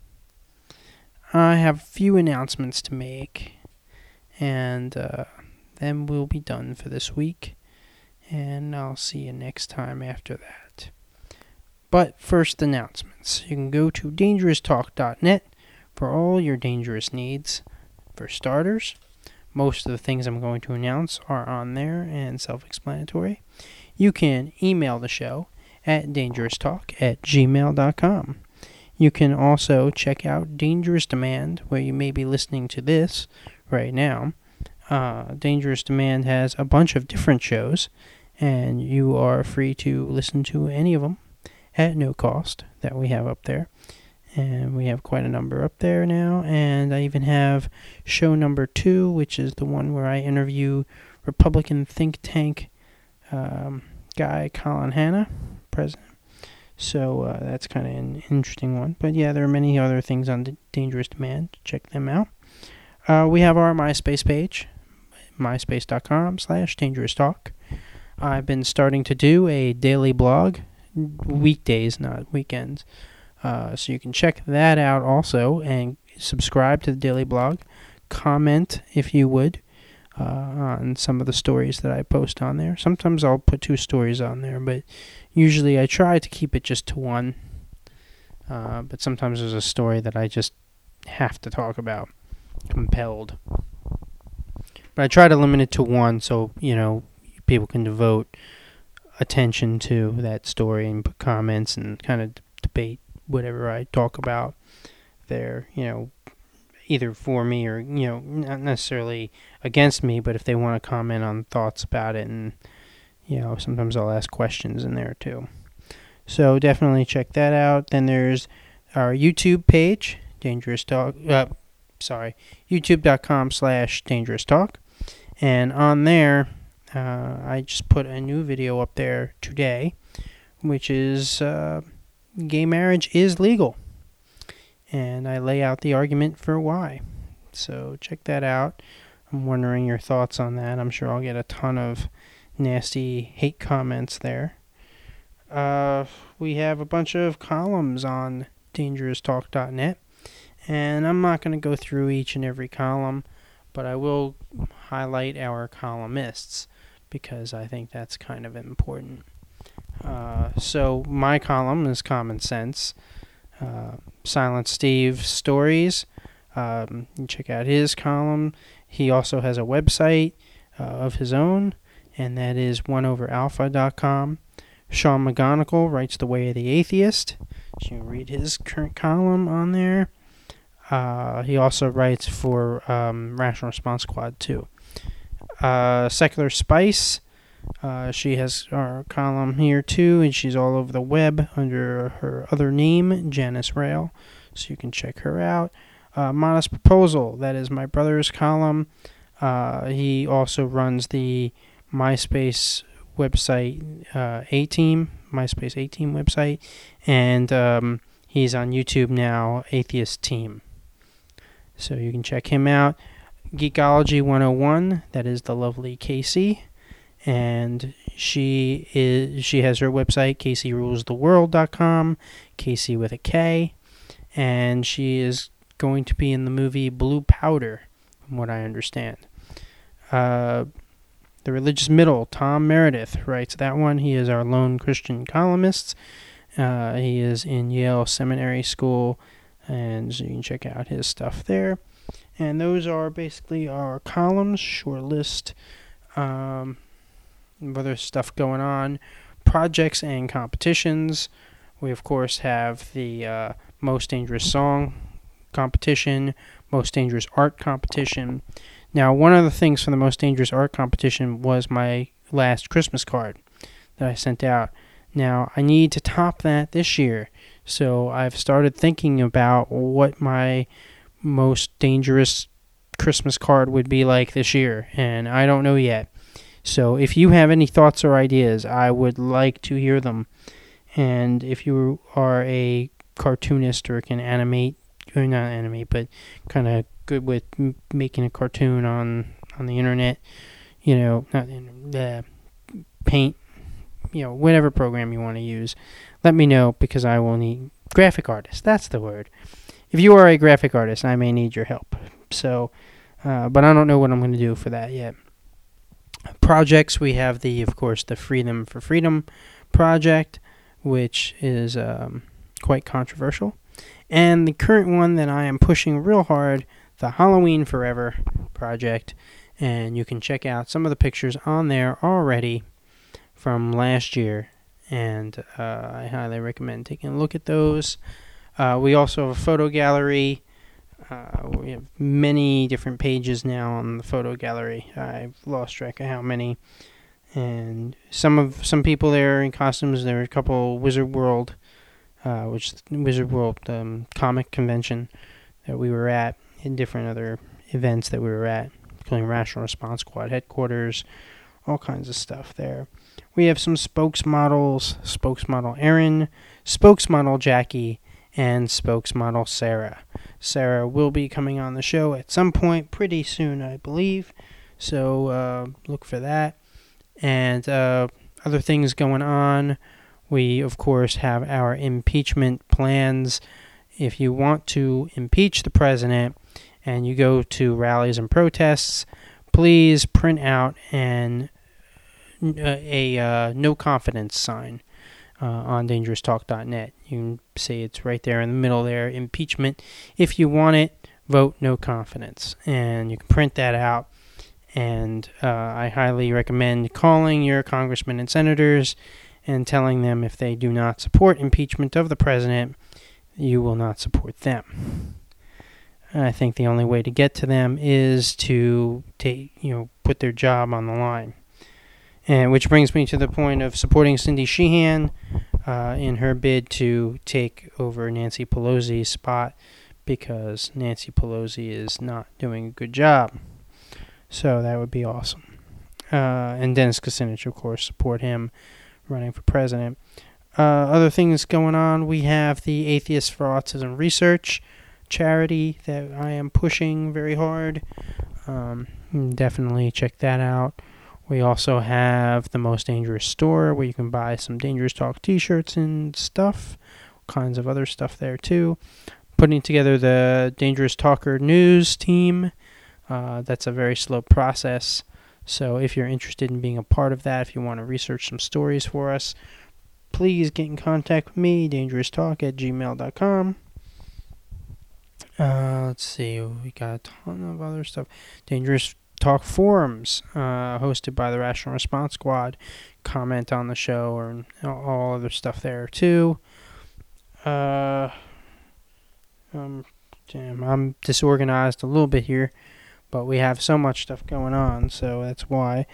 I have a few announcements to make, and uh, then we'll be done for this week, and I'll see you next time after that. But first, announcements. You can go to dangerous talk dot net for all your dangerous needs. For starters, most of the things I'm going to announce are on there and self-explanatory. You can email the show at dangerous talk at gmail dot com. You can also check out Dangerous Demand, where you may be listening to this right now. Uh, Dangerous Demand has a bunch of different shows, and you are free to listen to any of them at no cost that we have up there. And we have quite a number up there now. And I even have show number two, which is the one where I interview Republican think tank um, guy Colin Hanna, president. So uh, that's kind of an interesting one. But yeah, there are many other things on D- Dangerous Demand. Check them out. Uh, we have our MySpace page, myspace.com slash dangerous talk. I've been starting to do a daily blog, weekdays, not weekends. Uh, so you can check that out also and subscribe to the daily blog. Comment, if you would, uh, on some of the stories that I post on there. Sometimes I'll put two stories on there, but usually I try to keep it just to one. Uh, but sometimes there's a story that I just have to talk about. Compelled. But I try to limit it to one so, you know, people can devote attention to that story and put comments and kind of d- debate whatever I talk about there, you know, either for me or, you know, not necessarily against me, but if they want to comment on thoughts about it, and, you know, sometimes I'll ask questions in there too. So definitely check that out. Then there's our YouTube page, Dangerous Talk, uh, sorry, youtube.com slash dangerous talk. And on there, uh, I just put a new video up there today, which is, uh, gay marriage is legal. And I lay out the argument for why. So check that out. I'm wondering your thoughts on that. I'm sure I'll get a ton of nasty hate comments there. Uh, we have a bunch of columns on dangerous talk dot net. And I'm not going to go through each and every column, but I will highlight our columnists because I think that's kind of important. Uh, so my column is Common Sense. Uh, Silent Steve Stories. Um, you check out his column. He also has a website uh, of his own, and that is one over alpha dot com. Sean McGonigal writes The Way of the Atheist. So you can read his current column on there. Uh, he also writes for um, Rational Response Squad too. Uh, Secular Spice. Uh, she has our column here too, and she's all over the web under her other name, Janice Rail, so you can check her out. Uh, Modest Proposal, that is my brother's column. Uh, he also runs the MySpace website uh, A-Team, MySpace A-Team website, and um, he's on YouTube now, Atheist Team. So you can check him out. Geekology one oh one, that is the lovely Casey. And she is she has her website, casey rules the world dot com, Casey with a K. And she is going to be in the movie Blue Powder, from what I understand. Uh, the Religious Middle, Tom Meredith writes that one. He is our lone Christian columnist. Uh, he is in Yale Seminary School, and so you can check out his stuff there. And those are basically our columns, short list. Um... Other stuff going on, projects and competitions. We of course have the uh, Most Dangerous Song competition, Most Dangerous Art competition. Now, one of the things for the Most Dangerous Art competition was my last Christmas card that I sent out. Now, I need to top that this year, so I've started thinking about what my most dangerous Christmas card would be like this year, and I don't know yet. So if you have any thoughts or ideas, I would like to hear them. And if you are a cartoonist or can animate, or not animate, but kind of good with m- making a cartoon on, on the internet, you know, not uh, Paint, you know, whatever program you want to use, let me know, because I will need graphic artists. That's the word. If you are a graphic artist, I may need your help. So, uh, but I don't know what I'm going to do for that yet. Projects, we have the, of course, the Freedom for Freedom project, which is um, quite controversial. And the current one that I am pushing real hard, the Halloween Forever project. And you can check out some of the pictures on there already from last year, and uh, I highly recommend taking a look at those. Uh, we also have a photo gallery. Uh, we have many different pages now on the photo gallery. I've lost track of how many. And some of some people there in costumes. There are a couple Wizard World, uh, which is Wizard World um, comic convention that we were at, and different other events that we were at, including Rational Response Squad headquarters, all kinds of stuff there. We have some spokesmodels, spokesmodel Erin, spokesmodel Jackie, and spokesmodel Sarah. Sarah will be coming on the show at some point pretty soon, I believe, so uh, look for that. And uh, other things going on, we, of course, have our impeachment plans. If you want to impeach the president and you go to rallies and protests, please print out an a uh, no confidence sign uh, on dangerous talk dot net. You can see it's right there in the middle there, impeachment. If you want it, vote no confidence. And you can print that out. And uh, I highly recommend calling your congressmen and senators and telling them if they do not support impeachment of the president, you will not support them. I think the only way to get to them is to take, you know, put their job on the line. And which brings me to the point of supporting Cindy Sheehan uh, in her bid to take over Nancy Pelosi's spot, because Nancy Pelosi is not doing a good job. So that would be awesome. Uh, and Dennis Kucinich, of course, support him running for president. Uh, other things going on, we have the Atheists for Autism Research charity that I am pushing very hard. Um, definitely check that out. We also have the Most Dangerous store, where you can buy some Dangerous Talk t-shirts and stuff. All kinds of other stuff there too. Putting together the Dangerous Talker news team. Uh, that's a very slow process. So if you're interested in being a part of that, if you want to research some stories for us, please get in contact with me, dangerous talk at gmail dot com. Uh, let's see, we got a ton of other stuff. Dangerous Talk forums, uh, hosted by the Rational Response Squad. Comment on the show, or all other stuff there too. Uh, um, damn, I'm disorganized a little bit here, but we have so much stuff going on, so that's why.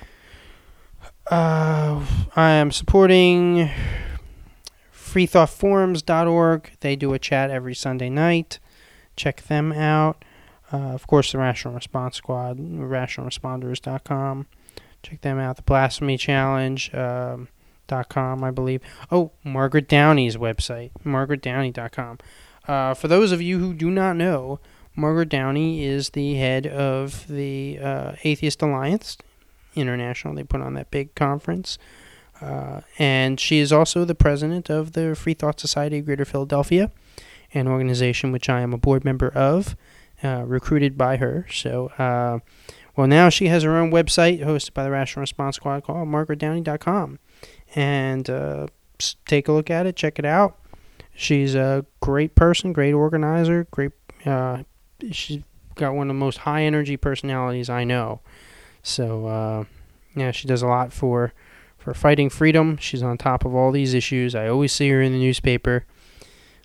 Uh, I am supporting free thought forums dot org. They do a chat every Sunday night. Check them out. Uh, of course, the Rational Response Squad, rational responders dot com. Check them out. The Blasphemy Challenge um, dot com, I believe. Oh, Margaret Downey's website, margaret downey dot com. Uh, for those of you who do not know, Margaret Downey is the head of the uh, Atheist Alliance International. They put on that big conference. Uh, and she is also the president of the Free Thought Society of Greater Philadelphia, an organization which I am a board member of. Uh, recruited by her. So, uh, well, now she has her own website hosted by the Rational Response Squad called margaret downey dot com. And uh, take a look at it, check it out. She's a great person, great organizer, great. Uh, she's got one of the most high energy personalities I know. So, uh, yeah, she does a lot for, for fighting freedom. She's on top of all these issues. I always see her in the newspaper.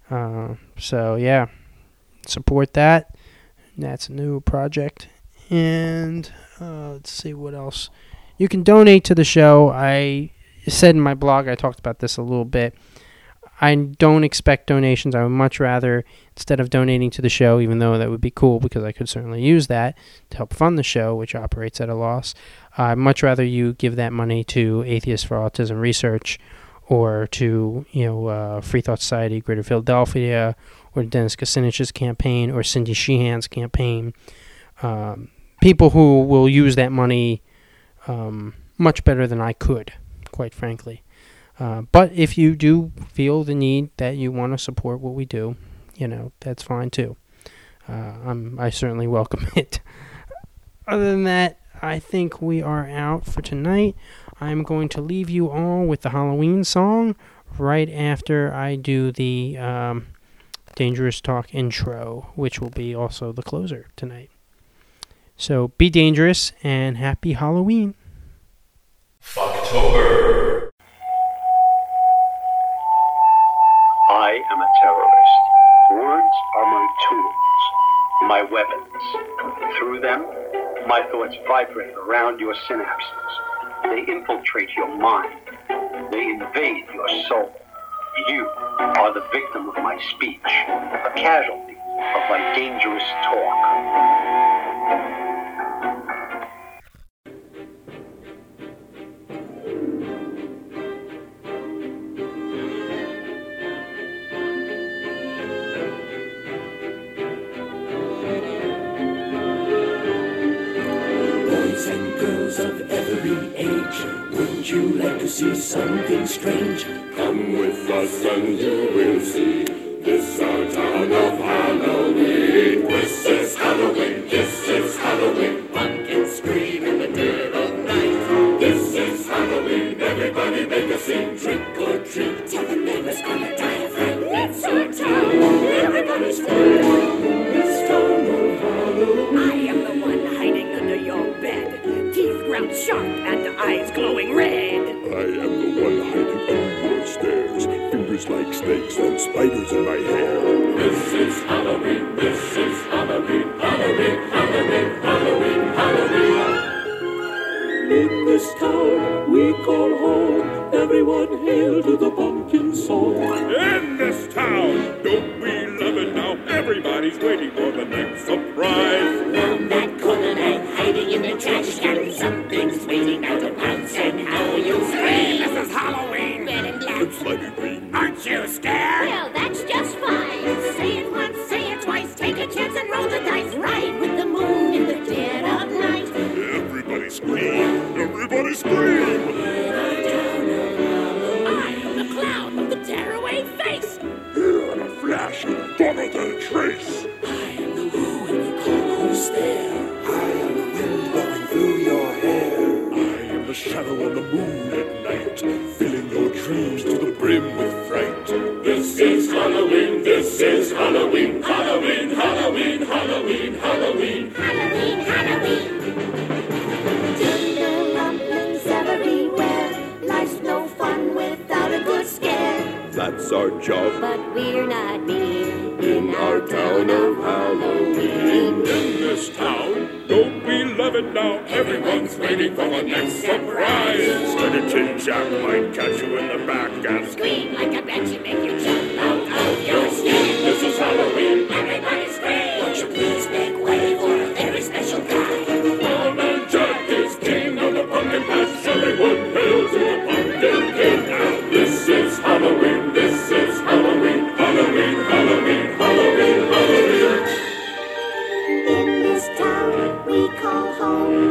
Uh, so, yeah, support that. That's a new project. And uh, let's see what else. You can donate to the show. I said in my blog, I talked about this a little bit. I don't expect donations. I would much rather, instead of donating to the show, even though that would be cool because I could certainly use that to help fund the show, which operates at a loss, I'd much rather you give that money to Atheists for Autism Research or to, you know, uh, Free Thought Society, Greater Philadelphia, or Dennis Kucinich's campaign, or Cindy Sheehan's campaign. Um, people who will use that money um, much better than I could, quite frankly. Uh, but if you do feel the need that you want to support what we do, you know, that's fine too. Uh, I'm, I certainly welcome it. Other than that, I think we are out for tonight. I'm going to leave you all with the Halloween song right after I do the um, Dangerous Talk intro, which will be also the closer tonight. So be dangerous and happy Halloween. Fucktober. I am a terrorist. Words are my tools, my weapons. Through them, my thoughts vibrate around your synapses. They infiltrate your mind. They invade your soul. You are the victim of my speech, a casualty of my dangerous talk. Of every age, wouldn't you like to see something strange? Come with us and you will see. This our town of Halloween. This is Halloween. This is Halloween. Pumpkins scream in the dead of night. This is Halloween. Everybody make a scene. Trick or treat. Tell the neighbors gonna die of fright. It's our town. Everybody's free. This town of Halloween. I am the one hiding under your bed. Teeth ground sharp and eyes glowing red. I am the one hiding under your stairs. Fingers like snakes and spiders in my hair. This is Halloween. This is Halloween. Halloween. Halloween. Halloween. Halloween. In this town we call home. Everyone hail to the pumpkin song. In this town, don't we love it now? Everybody's waiting for the next surprise. Round that corner and hiding in the trash can, something's waiting out to pounce and how you scream. This is Halloween. Red and black. It's slimy green. Aren't you scared? Well, that's just fine. Say it once, say it twice. Take a chance and roll the dice. Ride with the moon in the dead of night. Everybody scream. Everybody scream. I am the clown with the tearaway face. Here in a flash and follow the trace. I am the who and you call who's there. I am the wind blowing through your hair. I am the shadow on the moon at night, filling your dreams to the brim with fright. This is Halloween. This is Halloween. Halloween. Halloween. Halloween. Halloween. Halloween, Halloween. Thunder rumblings everywhere. Life's no fun without a good scare. That's our job. But we're not mean In our town of Halloween. In this town, don't we love it now? Everyone's waiting for the next surprise. Study Tin Jack might catch you in the back and Scream like a banshee, make you jump out of your skin. This is Halloween. Everybody scream. Won't you please make way for a very special guy? Tom and Jack is king of the pumpkin patch. Everyone hail to the pumpkin king. Now this is Halloween. This is Halloween. Halloween. Halloween. Halloween. Halloween. In this town we call home.